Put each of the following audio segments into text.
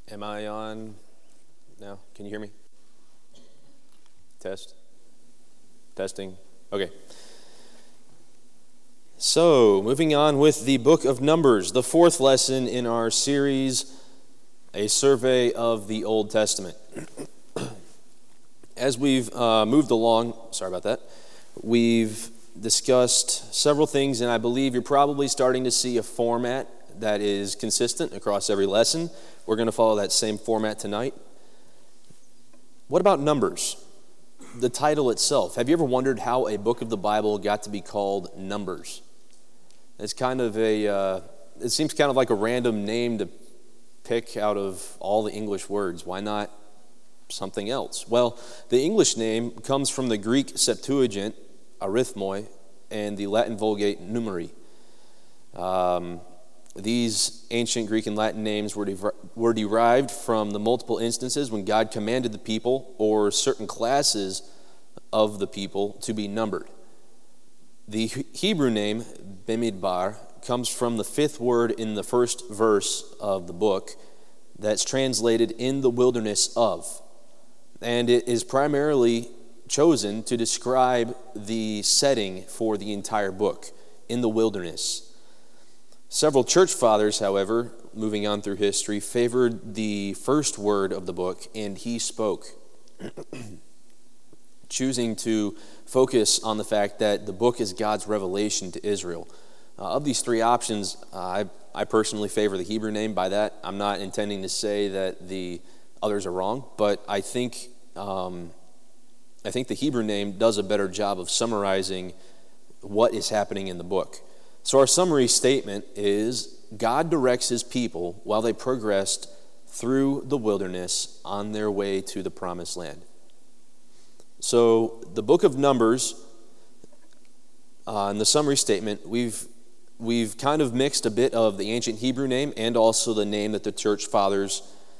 Am I on now? Can you hear me? Test? Testing? Okay. So, moving on with the book of Numbers, the fourth lesson in our series, A Survey of the Old Testament. As we've moved along, sorry about that, we've discussed several things, and I believe you're probably starting to see a format that is consistent across every lesson. We're going to follow that same format tonight. What about Numbers? The title itself. Have you ever wondered how a book of the Bible got to be called Numbers? It's kind of it seems kind of like a random name to pick out of all the English words. Why not something else? Well, the English name comes from the Greek Septuagint, arithmoi, and the Latin Vulgate numeri. These ancient Greek and Latin names were derived from the multiple instances when God commanded the people or certain classes of the people to be numbered. The Hebrew name, Bamidbar, comes from the fifth word in the first verse of the book that's translated in the wilderness of. And it is primarily chosen to describe the setting for the entire book, in the wilderness. Several church fathers, however, moving on through history, favored the first word of the book, and he spoke, choosing to focus on the fact that the book is God's revelation to Israel. Of these three options, I personally favor the Hebrew name. By that, I'm not intending to say that the others are wrong, but I think the Hebrew name does a better job of summarizing what is happening in the book. So our summary statement is God directs his people while they progressed through the wilderness on their way to the promised land. So the book of Numbers, in the summary statement, we've kind of mixed a bit of the ancient Hebrew name and also the name that the church fathers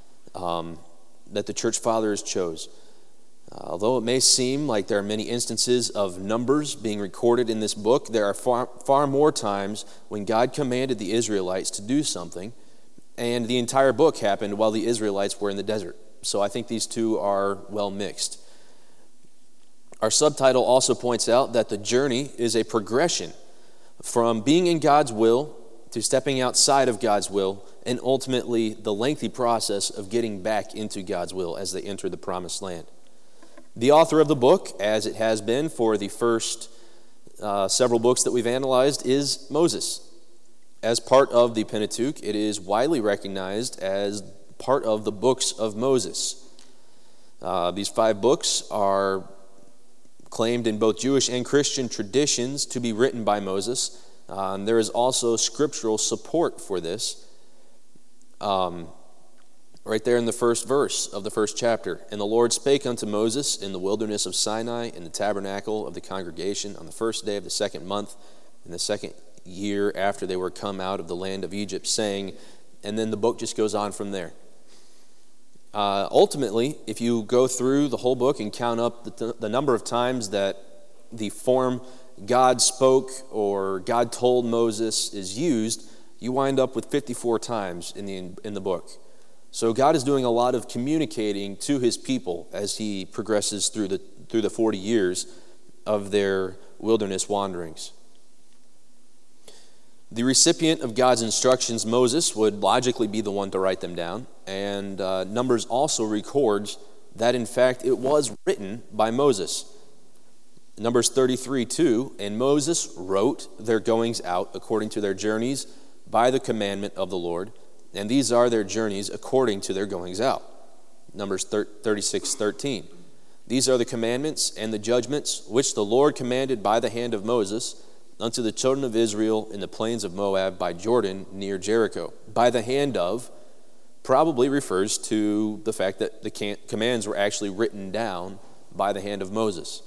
chose. Although it may seem like there are many instances of numbers being recorded in this book, there are far more times when God commanded the Israelites to do something, and the entire book happened while the Israelites were in the desert. So I think these two are well mixed. Our subtitle also points out that the journey is a progression from being in God's will to stepping outside of God's will, and ultimately the lengthy process of getting back into God's will as they enter the promised land. The author of the book, as it has been for the first several books that we've analyzed, is Moses. As part of the Pentateuch, it is widely recognized as part of the books of Moses. These 5 books are claimed in both Jewish and Christian traditions to be written by Moses. There is also scriptural support for this. Right there in the first verse of the first chapter. And the Lord spake unto Moses in the wilderness of Sinai in the tabernacle of the congregation on the first day of the second month in the second year after they were come out of the land of Egypt, saying, and then the book just goes on from there. Ultimately, if you go through the whole book and count up the number of times that the form God spoke or God told Moses is used, you wind up with 54 times in the book. So God is doing a lot of communicating to his people as he progresses through the 40 years of their wilderness wanderings. The recipient of God's instructions, Moses, would logically be the one to write them down. And Numbers also records that, in fact, it was written by Moses. Numbers 33:2, and Moses wrote their goings out according to their journeys by the commandment of the Lord. And these are their journeys according to their goings out. Numbers 36:13. These are the commandments and the judgments which the Lord commanded by the hand of Moses unto the children of Israel in the plains of Moab by Jordan near Jericho. By the hand of probably refers to the fact that the commands were actually written down by the hand of Moses.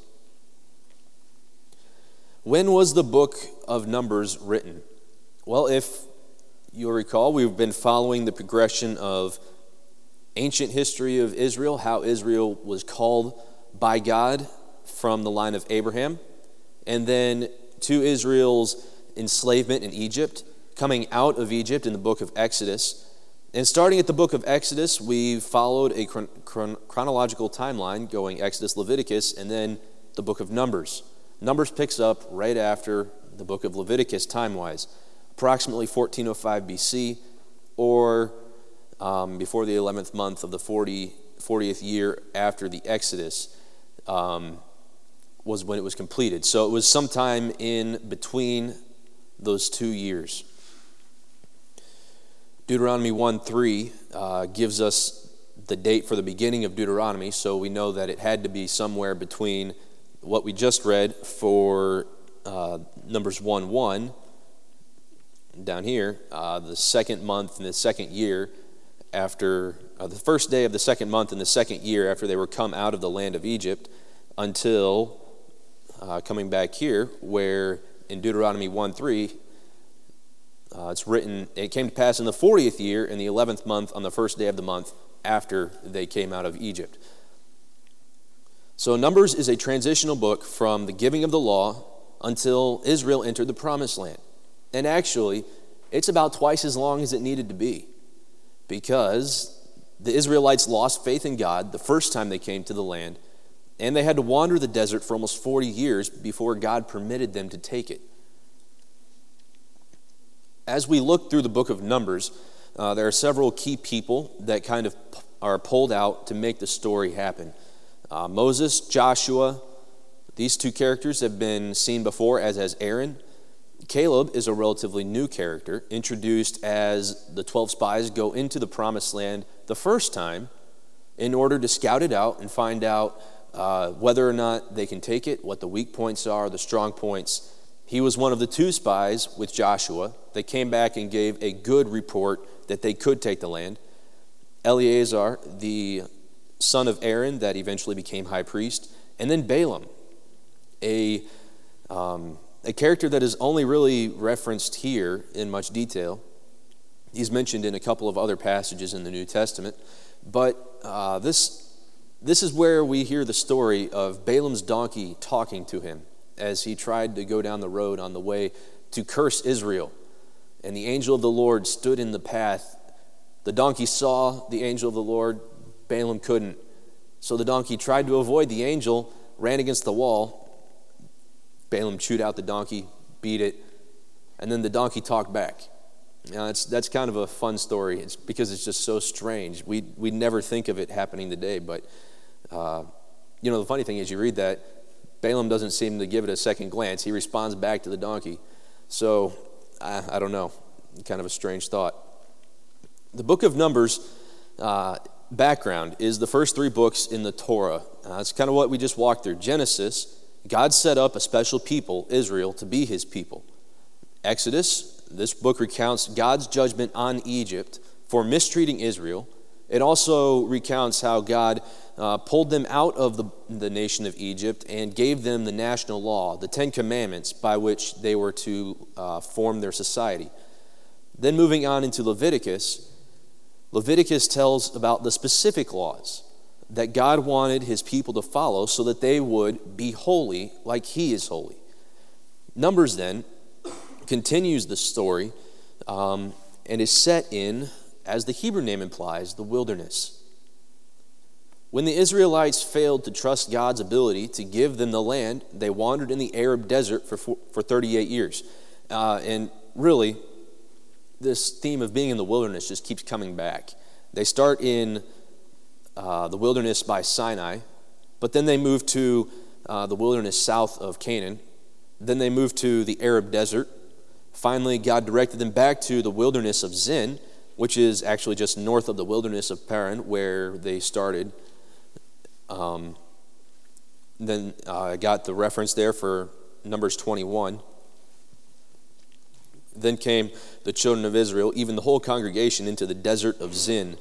When was the book of Numbers written? Well, if you'll recall, we've been following the progression of ancient history of Israel, how Israel was called by God from the line of Abraham, and then to Israel's enslavement in Egypt, coming out of Egypt in the book of Exodus, And starting at the book of Exodus, we followed a chronological timeline going Exodus, Leviticus, and then the book of Numbers. Numbers picks up right after the book of Leviticus time-wise, approximately 1405 BC, or before the 11th month of the 40th year after the Exodus was when it was completed. So it was sometime in between those 2 years. Deuteronomy 1:3 gives us the date for the beginning of Deuteronomy, so we know that it had to be somewhere between what we just read for Numbers 1:1 down here, the second month in the second year after, the first day of the second month in the second year after they were come out of the land of Egypt, until coming back here, where in Deuteronomy 1:3, it's written, it came to pass in the 40th year, in the 11th month, on the first day of the month, after they came out of Egypt. So Numbers is a transitional book from the giving of the law until Israel entered the promised land. And actually, it's about twice as long as it needed to be, because the Israelites lost faith in God the first time they came to the land, and they had to wander the desert for almost 40 years before God permitted them to take it. As we look through the book of Numbers, there are several key people that kind of are pulled out to make the story happen. Moses, Joshua, these two characters have been seen before, as has Aaron. Caleb is a relatively new character, introduced as the 12 spies go into the promised land the first time in order to scout it out and find out whether or not they can take it, what the weak points are, the strong points. He was one of the 2 spies with Joshua. They came back and gave a good report that they could take the land. Eleazar, the son of Aaron that eventually became high priest. And then Balaam, a character that is only really referenced here in much detail. He's mentioned in a couple of other passages in the New Testament. But this is where we hear the story of Balaam's donkey talking to him as he tried to go down the road on the way to curse Israel. And the angel of the Lord stood in the path. The donkey saw the angel of the Lord. Balaam couldn't. So the donkey tried to avoid the angel, ran against the wall. Balaam chewed out the donkey, beat it, and then the donkey talked back. Now, that's kind of a fun story. It's because it's just so strange. We never think of it happening today, but the funny thing is, you read that, Balaam doesn't seem to give it a second glance. He responds back to the donkey. So, I don't know. Kind of a strange thought. The book of Numbers background is the first 3 books in the Torah. It's kind of what we just walked through. Genesis, God set up a special people, Israel, to be his people. Exodus, this book recounts God's judgment on Egypt for mistreating Israel. It also recounts how God pulled them out of the nation of Egypt and gave them the national law, the 10 Commandments, by which they were to form their society. Then moving on into Leviticus, Leviticus tells about the specific laws that God wanted his people to follow so that they would be holy like he is holy. Numbers then continues the story and is set in, as the Hebrew name implies, the wilderness. When the Israelites failed to trust God's ability to give them the land, they wandered in the Arab desert for 38 years. And really, this theme of being in the wilderness just keeps coming back. They start in the wilderness by Sinai, but then they move to the wilderness south of Canaan. Then they move to the Arab desert. Finally, God directed them back to the wilderness of Zin, which is actually just north of the wilderness of Paran, where they started. Then I got the reference there for Numbers 21. Then came the children of Israel, even the whole congregation, into the desert of Zin.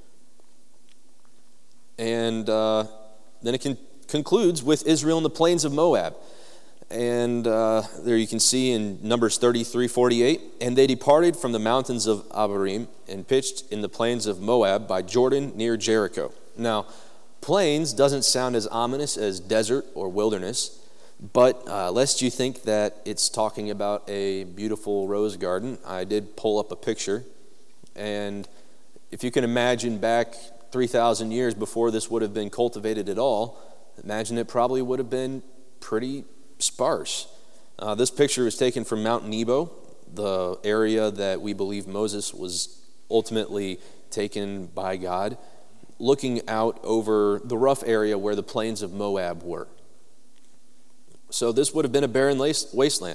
And then it concludes with Israel in the plains of Moab. And there you can see in Numbers 33:48, and they departed from the mountains of Abarim and pitched in the plains of Moab by Jordan near Jericho. Now, plains doesn't sound as ominous as desert or wilderness, but lest you think that it's talking about a beautiful rose garden, I did pull up a picture, and if you can imagine back 3,000 years before this would have been cultivated at all, imagine it probably would have been pretty sparse. This picture was taken from Mount Nebo, the area that we believe Moses was ultimately taken by God, looking out over the rough area where the plains of Moab were. So this would have been a barren wasteland.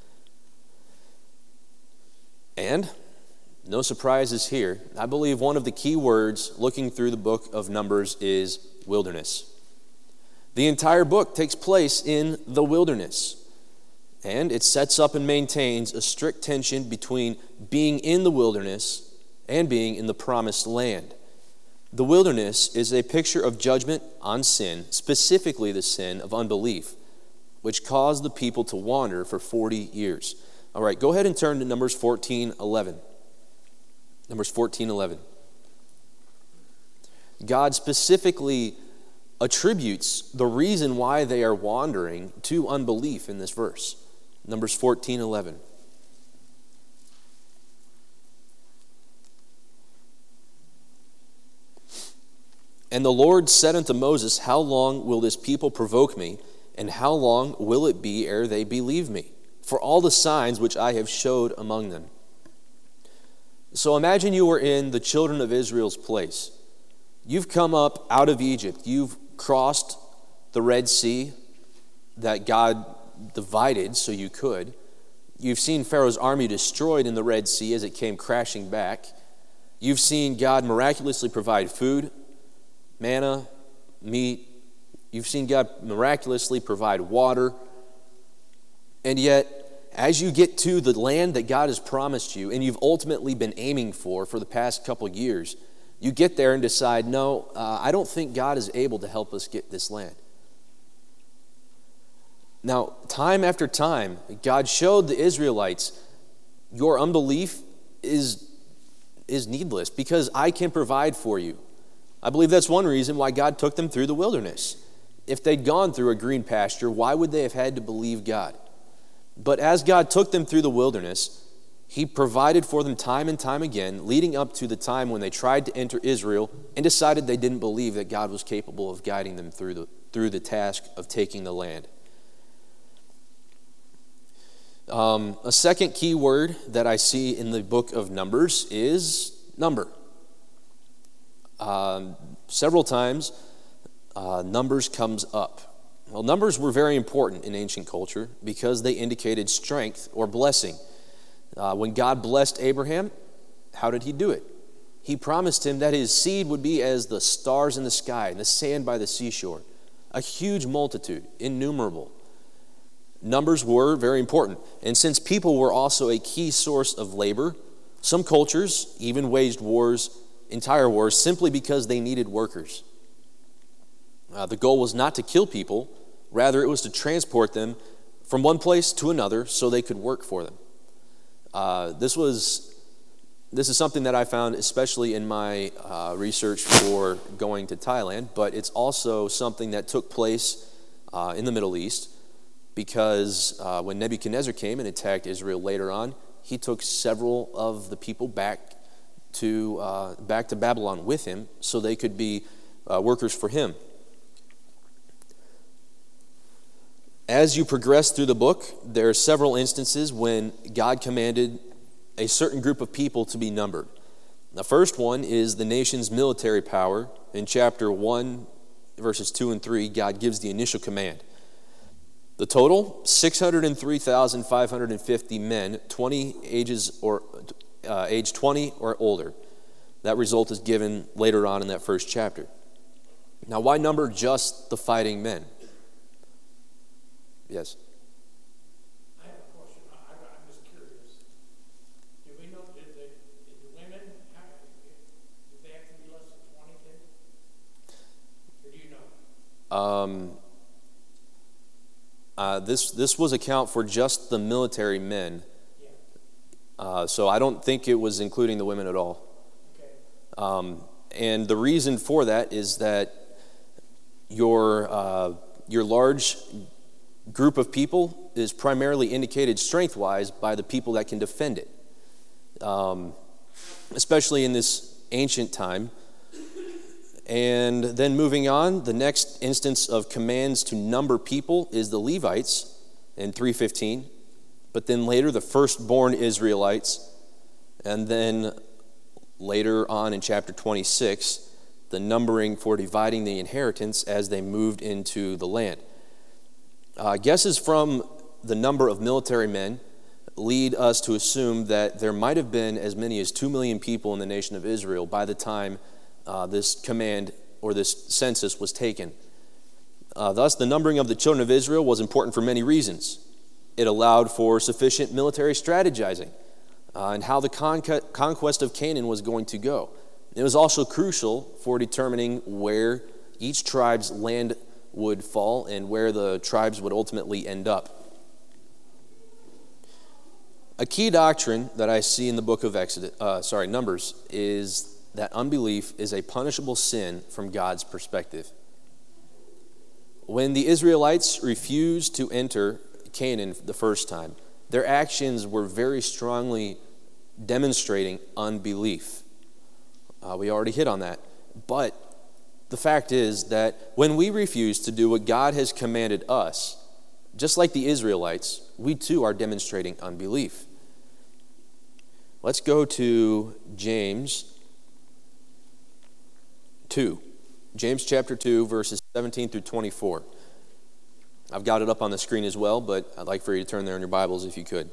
And no surprises here. I believe one of the key words looking through the book of Numbers is wilderness. The entire book takes place in the wilderness. And it sets up and maintains a strict tension between being in the wilderness and being in the promised land. The wilderness is a picture of judgment on sin, specifically the sin of unbelief, which caused the people to wander for 40 years. All right, go ahead and turn to Numbers 14:11. Numbers 14:11. God specifically attributes the reason why they are wandering to unbelief in this verse. Numbers 14:11. And the Lord said unto Moses, How long will this people provoke me, and how long will it be ere they believe me, for all the signs which I have showed among them? So imagine you were in the children of Israel's place. You've come up out of Egypt. You've crossed the Red Sea that God divided so you could. You've seen Pharaoh's army destroyed in the Red Sea as it came crashing back. You've seen God miraculously provide food, manna, meat. You've seen God miraculously provide water. And yet, as you get to the land that God has promised you, and you've ultimately been aiming for the past couple years, you get there and decide, no, I don't think God is able to help us get this land. Now, time after time, God showed the Israelites, your unbelief is needless because I can provide for you. I believe that's one reason why God took them through the wilderness. If they'd gone through a green pasture, why would they have had to believe God? But as God took them through the wilderness, He provided for them time and time again, leading up to the time when they tried to enter Israel and decided they didn't believe that God was capable of guiding them through the task of taking the land. A second key word that I see in the book of Numbers is number. Several times, numbers comes up. Well, numbers were very important in ancient culture because they indicated strength or blessing. When God blessed Abraham, how did He do it? He promised him that his seed would be as the stars in the sky and the sand by the seashore. A huge multitude, innumerable. Numbers were very important. And since people were also a key source of labor, some cultures even waged wars, entire wars, simply because they needed workers. The goal was not to kill people, rather it was to transport them from one place to another so they could work for them. This is something that I found especially in my research for going to Thailand, but it's also something that took place in the Middle East because when Nebuchadnezzar came and attacked Israel later on, he took several of the people back to Babylon with him so they could be workers for him. As you progress through the book, there are several instances when God commanded a certain group of people to be numbered. The first one is the nation's military power. In chapter 1, verses 2 and 3, God gives the initial command. The total, 603,550 men, age 20 or older. That result is given later on in that first chapter. Now, why number just the fighting men? Yes. I have a question. I'm just curious. Do we know, did the women, did they have to be less than 20 then? Or do you know? This was a count for just the military men. Yeah. So I don't think it was including the women at all. Okay. And the reason for that is that your large group of people is primarily indicated strength-wise by the people that can defend it. Especially in this ancient time. And then moving on, the next instance of commands to number people is the Levites in 3:15. But then later, the firstborn Israelites. And then later on in chapter 26, the numbering for dividing the inheritance as they moved into the land. Guesses from the number of military men lead us to assume that there might have been as many as 2 million people in the nation of Israel by the time this command or this census was taken. Thus, the numbering of the children of Israel was important for many reasons. It allowed for sufficient military strategizing and how the conquest of Canaan was going to go. It was also crucial for determining where each tribe's land would fall and where the tribes would ultimately end up. A key doctrine that I see in the book of Numbers is that unbelief is a punishable sin from God's perspective. When the Israelites refused to enter Canaan the first time, their actions were very strongly demonstrating unbelief. We already hit on that. But the fact is that when we refuse to do what God has commanded us, just like the Israelites, we too are demonstrating unbelief. Let's go to James 2. James chapter 2, verses 17 through 24. I've got it up on the screen as well, but I'd like for you to turn there in your Bibles if you could.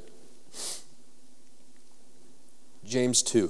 James 2.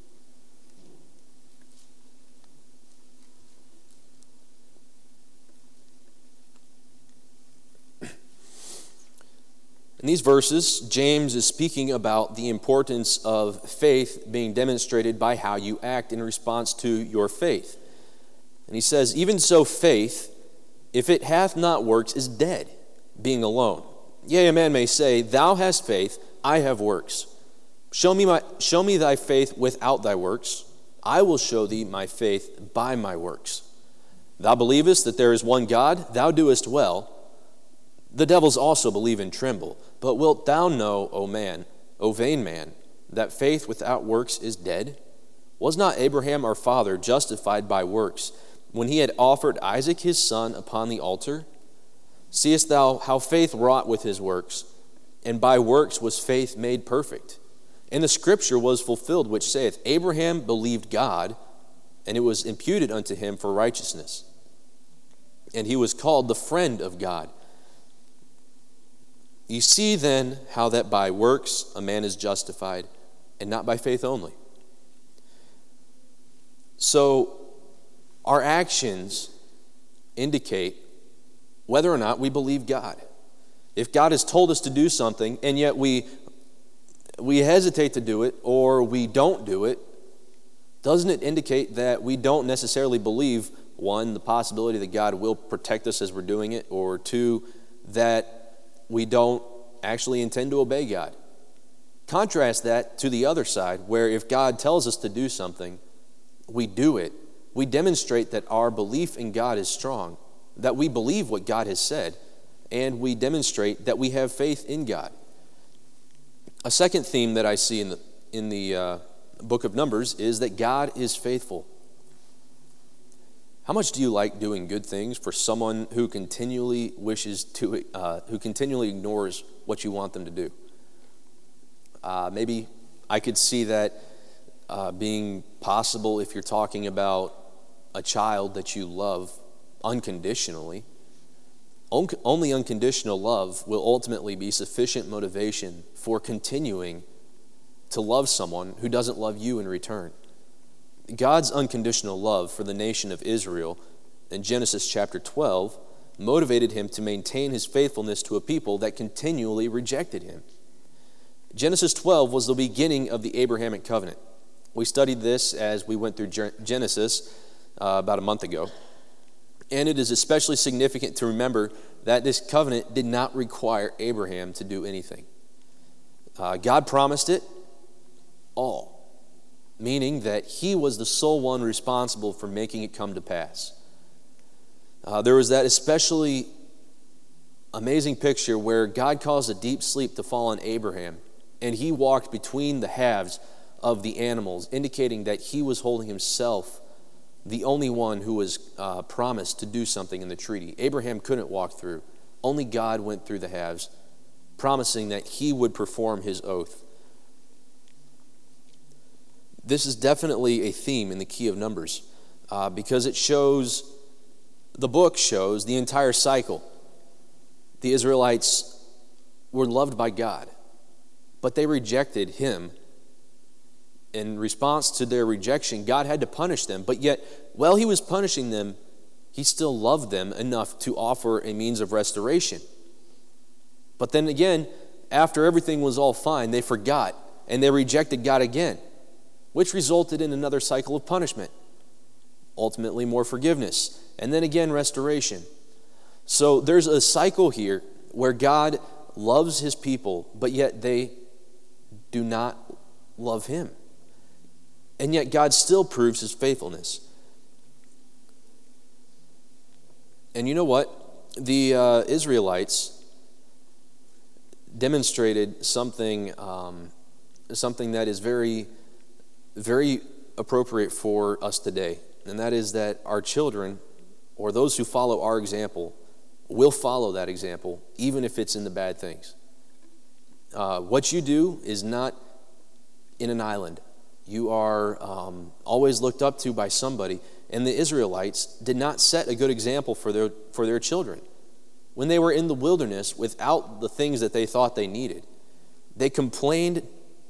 In these verses, James is speaking about the importance of faith being demonstrated by how you act in response to your faith. And he says, even so faith, if it hath not works, is dead, being alone. Yea, a man may say, thou hast faith, I have works. Show me thy faith without thy works. I will show thee my faith by my works. Thou believest that there is one God, thou doest well. The devils also believe and tremble. But wilt thou know, O man, O vain man, that faith without works is dead? Was not Abraham our father justified by works when he had offered Isaac his son upon the altar? Seest thou how faith wrought with his works, and by works was faith made perfect? And the scripture was fulfilled, which saith, Abraham believed God, and it was imputed unto him for righteousness. And he was called the friend of God. You see then how that by works a man is justified, and not by faith only. So our actions indicate whether or not we believe God. If God has told us to do something, and yet we hesitate to do it, or we don't do it, doesn't it indicate that we don't necessarily believe, one, the possibility that God will protect us as we're doing it, or two, that we don't actually intend to obey God? Contrast that to the other side, where if God tells us to do something, we do it. We demonstrate that our belief in God is strong, that we believe what God has said, and we demonstrate that we have faith in God. A second theme that I see in the book of Numbers is that God is faithful. How much do you like doing good things for someone who continually ignores what you want them to do? Maybe I could see that being possible if you're talking about a child that you love unconditionally. Only unconditional love will ultimately be sufficient motivation for continuing to love someone who doesn't love you in return. God's unconditional love for the nation of Israel in Genesis chapter 12 motivated him to maintain his faithfulness to a people that continually rejected him. Genesis 12 was the beginning of the Abrahamic covenant. We studied this as we went through Genesis about a month ago. And it is especially significant to remember that this covenant did not require Abraham to do anything. God promised it all, meaning that he was the sole one responsible for making it come to pass. There was that especially amazing picture where God caused a deep sleep to fall on Abraham, and he walked between the halves of the animals, indicating that he was holding himself the only one who was promised to do something in the treaty. Abraham couldn't walk through. Only God went through the halves, promising that he would perform his oath. This is definitely a theme in the Key of Numbers because the book shows the entire cycle. The Israelites were loved by God, but they rejected him. In response to their rejection, God had to punish them, but yet, while he was punishing them, he still loved them enough to offer a means of restoration. But then again, after everything was all fine, they forgot, and they rejected God again, which resulted in another cycle of punishment. Ultimately, more forgiveness, and then again, restoration. So there's a cycle here where God loves his people, but yet they do not love him. And yet God still proves his faithfulness. And you know what? The Israelites demonstrated something that is very, very appropriate for us today. And that is that our children, or those who follow our example, will follow that example, even if it's in the bad things. What you do is not in an island. You are always looked up to by somebody. And the Israelites did not set a good example for their children. When they were in the wilderness without the things that they thought they needed, they complained,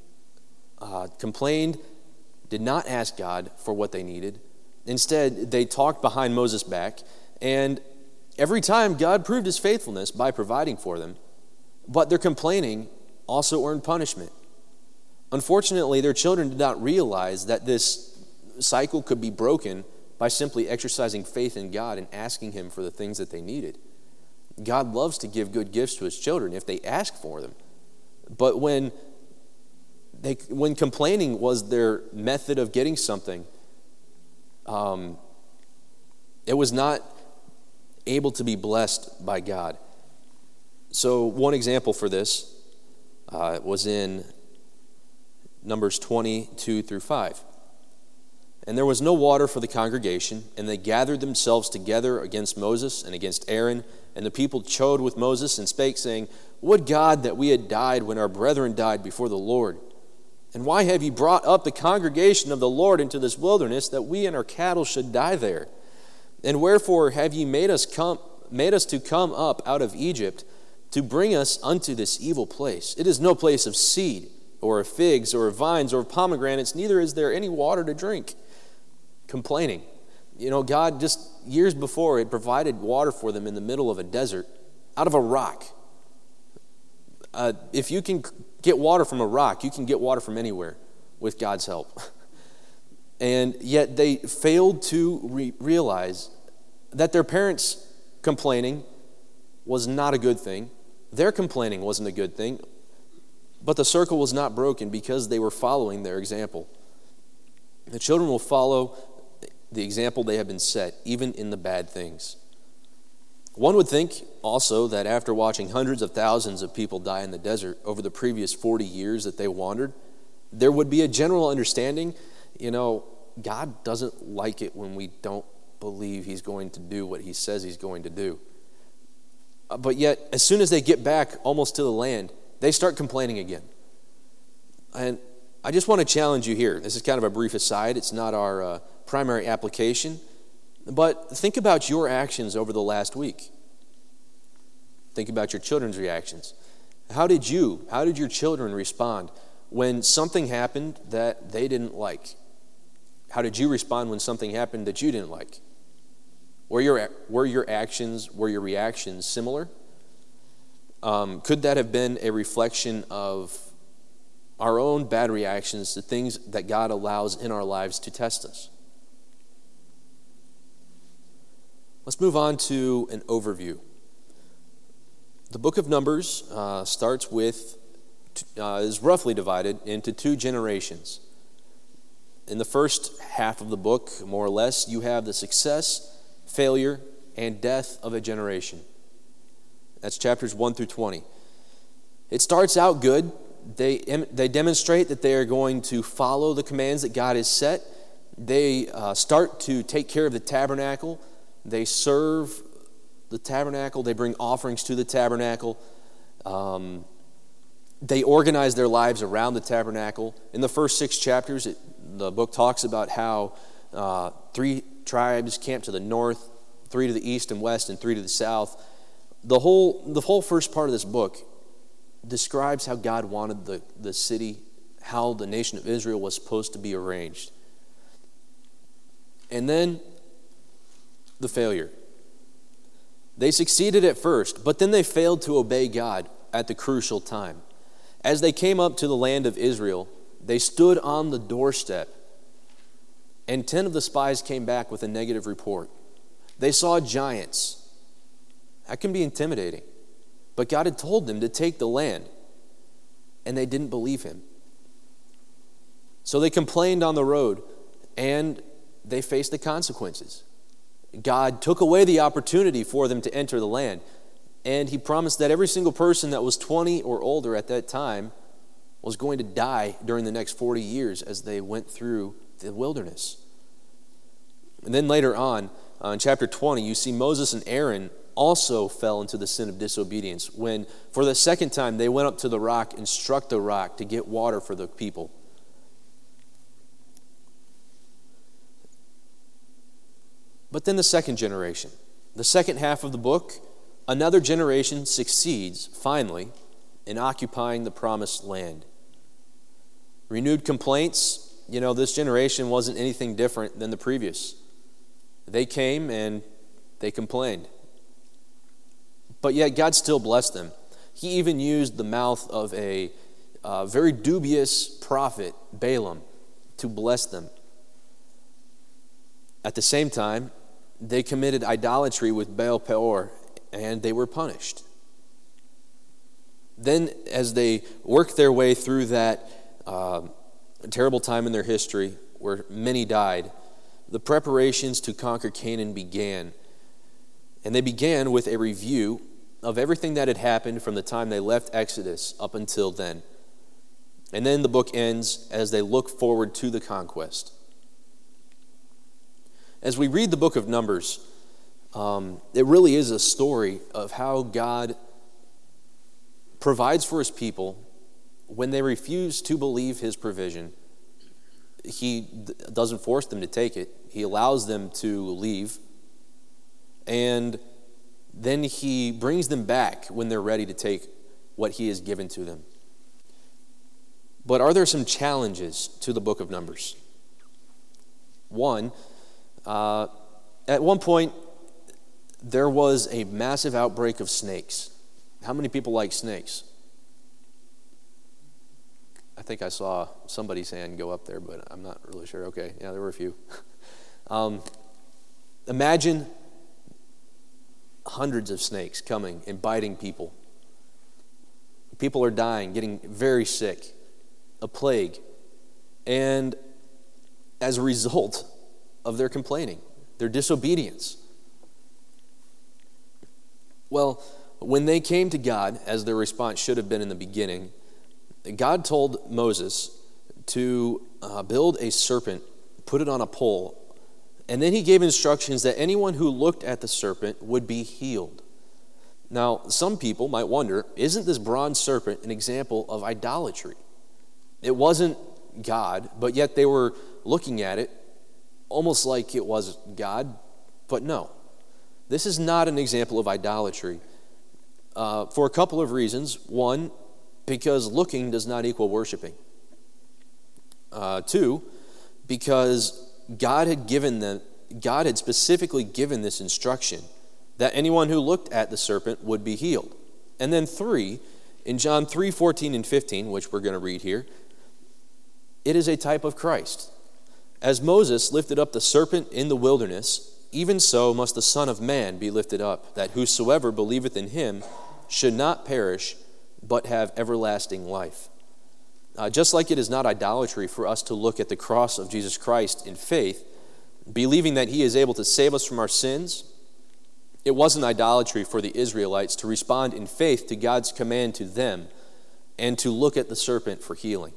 did not ask God for what they needed. Instead, they talked behind Moses' back, and every time God proved his faithfulness by providing for them, but their complaining also earned punishment. Unfortunately, their children did not realize that this cycle could be broken by simply exercising faith in God and asking him for the things that they needed. God loves to give good gifts to his children if they ask for them. But when complaining was their method of getting something, it was not able to be blessed by God. So one example for this was in Numbers 22 through 5. And there was no water for the congregation, and they gathered themselves together against Moses and against Aaron, and the people chode with Moses and spake, saying, Would God that we had died when our brethren died before the Lord. And why have ye brought up the congregation of the Lord into this wilderness, that we and our cattle should die there? And wherefore have ye made us to come up out of Egypt, to bring us unto this evil place? It is no place of seed, or of figs, or of vines, or of pomegranates, neither is there any water to drink. Complaining. God just years before had provided water for them in the middle of a desert, out of a rock. If you can get water from a rock, you can get water from anywhere with God's help. And yet they failed to realize that their parents' complaining was not a good thing. Their complaining wasn't a good thing. But the circle was not broken because they were following their example. The children will follow the example they have been set, even in the bad things. One would think also that after watching hundreds of thousands of people die in the desert over the previous 40 years that they wandered, there would be a general understanding, God doesn't like it when we don't believe he's going to do what he says he's going to do. But yet, as soon as they get back almost to the land, they start complaining again. And I just want to challenge you here. This is kind of a brief aside. It's not our primary application. But think about your actions over the last week. Think about your children's reactions. How did your children respond when something happened that they didn't like? How did you respond when something happened that you didn't like? Were your reactions similar? Could that have been a reflection of our own bad reactions to things that God allows in our lives to test us? Let's move on to an overview. The book of Numbers is roughly divided into two generations. In the first half of the book, more or less, you have the success, failure, and death of a generation. That's chapters 1 through 20. It starts out good they demonstrate that they are going to follow the commands that God has set. They start to take care of the tabernacle. They serve the tabernacle. They bring offerings to the tabernacle. They organize their lives around the tabernacle. In the first 6 chapters, the book talks about how 3 tribes camped to the north, 3 to the east and west, and 3 to the south. The whole first part of this book describes how God wanted the city, how the nation of Israel was supposed to be arranged. And then the failure. They succeeded at first, but then they failed to obey God at the crucial time. As they came up to the land of Israel, they stood on the doorstep, and 10 of the spies came back with a negative report. They saw giants. That can be intimidating. But God had told them to take the land, and they didn't believe him. So they complained on the road, and they faced the consequences. God took away the opportunity for them to enter the land, and he promised that every single person that was 20 or older at that time was going to die during the next 40 years as they went through the wilderness. And then later on, in chapter 20, you see Moses and Aaron also fell into the sin of disobedience when, for the second time, they went up to the rock and struck the rock to get water for the people. But then the second generation, the second half of the book, another generation succeeds, finally, in occupying the promised land. Renewed complaints, this generation wasn't anything different than the previous. They came and they complained. But yet God still blessed them. He even used the mouth of a very dubious prophet, Balaam, to bless them. At the same time, they committed idolatry with Baal Peor, and they were punished. Then, as they worked their way through that terrible time in their history where many died, the preparations to conquer Canaan began. And they began with a review of everything that had happened from the time they left Exodus up until then. And then the book ends as they look forward to the conquest. As we read the book of Numbers, it really is a story of how God provides for his people when they refuse to believe his provision. He doesn't force them to take it. He allows them to leave. And then he brings them back when they're ready to take what he has given to them. But are there some challenges to the book of Numbers? One, at one point, there was a massive outbreak of snakes. How many people like snakes? I think I saw somebody's hand go up there, but I'm not really sure. Okay, yeah, there were a few. Imagine hundreds of snakes coming and biting people. People are dying, getting very sick, a plague. And as a result of their complaining, their disobedience. Well, when they came to God, as their response should have been in the beginning, God told Moses to build a serpent, put it on a pole, and then he gave instructions that anyone who looked at the serpent would be healed. Now, some people might wonder, isn't this bronze serpent an example of idolatry? It wasn't God, but yet they were looking at it almost like it was God, but no. This is not an example of idolatry for a couple of reasons. One, because looking does not equal worshiping. Two, because God had specifically given this instruction that anyone who looked at the serpent would be healed. And then 3, in John 3:14 and 15, which we're going to read here, it is a type of Christ. As Moses lifted up the serpent in the wilderness, even so must the Son of Man be lifted up, that whosoever believeth in him should not perish, but have everlasting life. Just like it is not idolatry for us to look at the cross of Jesus Christ in faith, believing that he is able to save us from our sins, it wasn't idolatry for the Israelites to respond in faith to God's command to them and to look at the serpent for healing.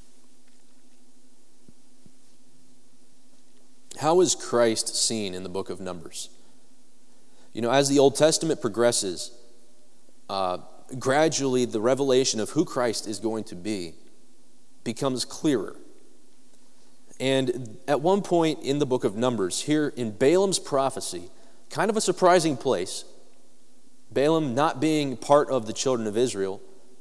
How is Christ seen in the book of Numbers? As the Old Testament progresses, gradually the revelation of who Christ is going to be becomes clearer. And at one point in the book of Numbers, here in Balaam's prophecy, kind of a surprising place, Balaam not being part of the children of Israel,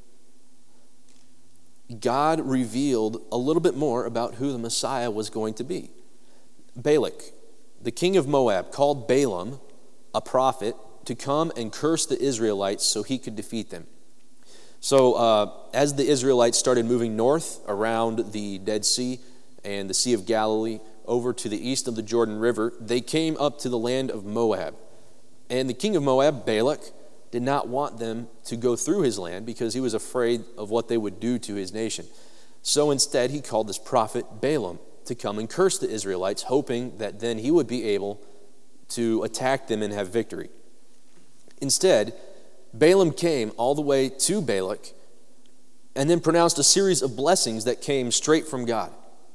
God revealed a little bit more about who the Messiah was going to be. Balak, the king of Moab, called Balaam, a prophet, to come and curse the Israelites so he could defeat them. So as the Israelites started moving north around the Dead Sea and the Sea of Galilee over to the east of the Jordan River, they came up to the land of Moab. And the king of Moab, Balak, did not want them to go through his land because he was afraid of what they would do to his nation. So instead, he called this prophet Balaam to come and curse the Israelites, hoping that then he would be able to attack them and have victory. Instead, Balaam came all the way to Balak and then pronounced a series of blessings that came straight from God.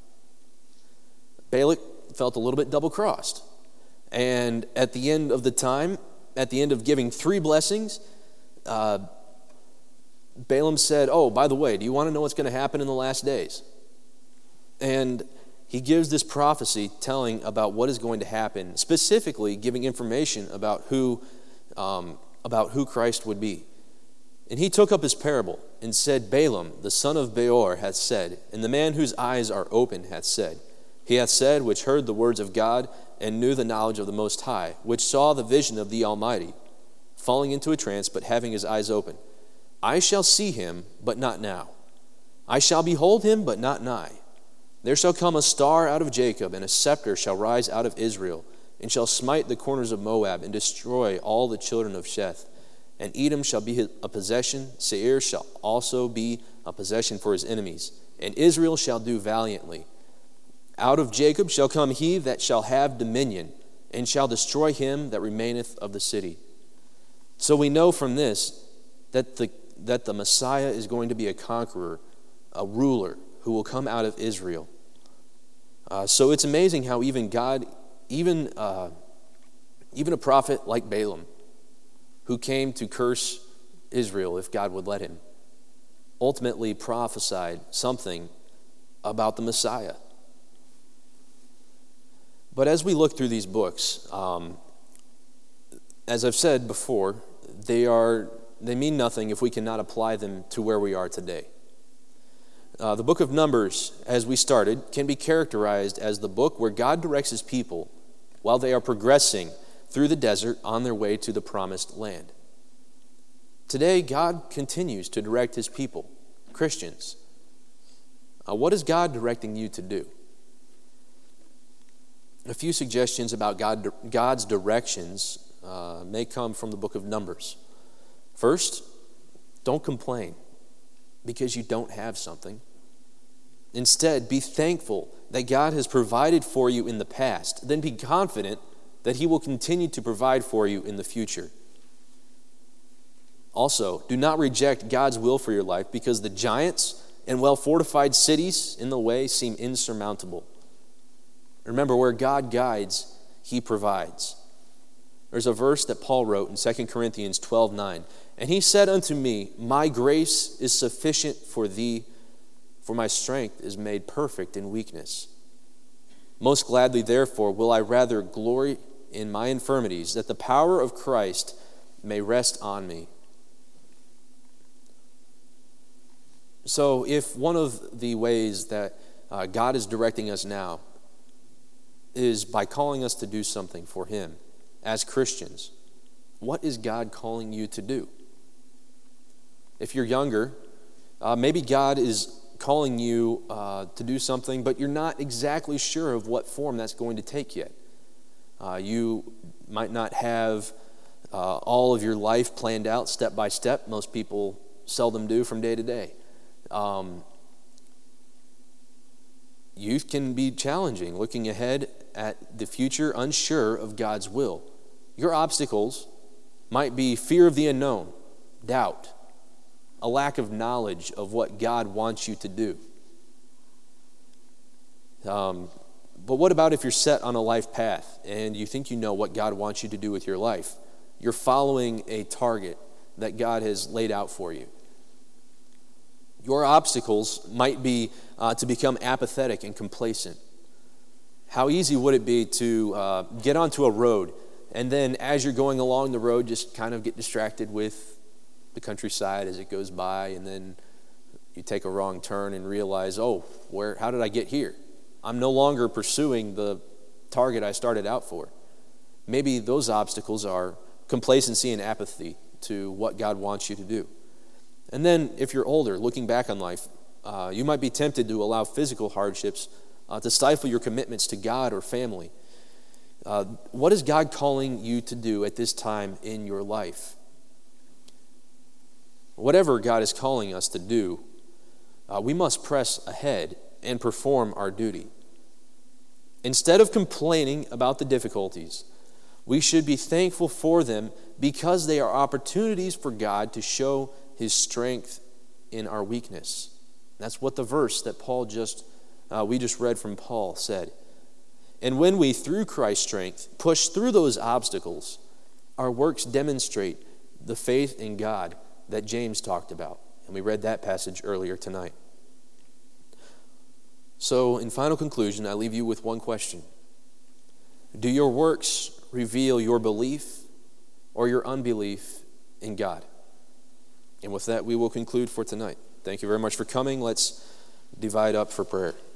Balak felt a little bit double-crossed. And at the end of the time, at the end of giving 3 blessings, Balaam said, "Oh, by the way, do you want to know what's going to happen in the last days?" And he gives this prophecy telling about what is going to happen, specifically giving information about who Christ would be. And he took up his parable and said, "Balaam, the son of Beor, hath said, and the man whose eyes are open hath said, he hath said, which heard the words of God, and knew the knowledge of the Most High, which saw the vision of the Almighty, falling into a trance, but having his eyes open. I shall see him, but not now. I shall behold him, but not nigh. There shall come a star out of Jacob, and a scepter shall rise out of Israel, and shall smite the corners of Moab, and destroy all the children of Sheth. And Edom shall be a possession, Seir shall also be a possession for his enemies, and Israel shall do valiantly. Out of Jacob shall come he that shall have dominion, and shall destroy him that remaineth of the city." So we know from this that the Messiah is going to be a conqueror, a ruler who will come out of Israel. So it's amazing how even God, even a prophet like Balaam, who came to curse Israel if God would let him, ultimately prophesied something about the Messiah. But as we look through these books, as I've said before, they mean nothing if we cannot apply them to where we are today. The book of Numbers, as we started, can be characterized as the book where God directs his people while they are progressing through the desert on their way to the promised land. Today, God continues to direct his people, Christians. What is God directing you to do? A few suggestions about God's directions may come from the book of Numbers. First, don't complain because you don't have something. Instead, be thankful that God has provided for you in the past. Then be confident that he will continue to provide for you in the future. Also, do not reject God's will for your life because the giants and well-fortified cities in the way seem insurmountable. Remember, where God guides, he provides. There's a verse that Paul wrote in 2 Corinthians 12:9. "And he said unto me, My grace is sufficient for thee, for my strength is made perfect in weakness. Most gladly, therefore, will I rather glory in my infirmities, that the power of Christ may rest on me." So if one of the ways that God is directing us now is by calling us to do something for him as Christians, what is God calling you to do? If you're younger, maybe God is calling you to do something, but you're not exactly sure of what form that's going to take yet. You might not have all of your life planned out step by step. Most people seldom do from day to day. Youth can be challenging, looking ahead at the future, unsure of God's will. Your obstacles might be fear of the unknown, doubt, a lack of knowledge of what God wants you to do. But what about if you're set on a life path and you think you know what God wants you to do with your life? You're following a target that God has laid out for you. Your obstacles might be to become apathetic and complacent. How easy would it be to get onto a road and then as you're going along the road just kind of get distracted with the countryside as it goes by, and then you take a wrong turn and realize, how did I get here? I'm no longer pursuing the target I started out for. Maybe those obstacles are complacency and apathy to what God wants you to do. And then if you're older, looking back on life, you might be tempted to allow physical hardships to stifle your commitments to God or family. What is God calling you to do at this time in your life? Whatever God is calling us to do, we must press ahead and perform our duty. Instead of complaining about the difficulties, we should be thankful for them because they are opportunities for God to show His strength in our weakness. That's what the verse that we just read from Paul said. And when we, through Christ's strength, push through those obstacles, our works demonstrate the faith in God that James talked about. And we read that passage earlier tonight. So, in final conclusion, I leave you with one question. Do your works reveal your belief or your unbelief in God? And with that, we will conclude for tonight. Thank you very much for coming. Let's divide up for prayer.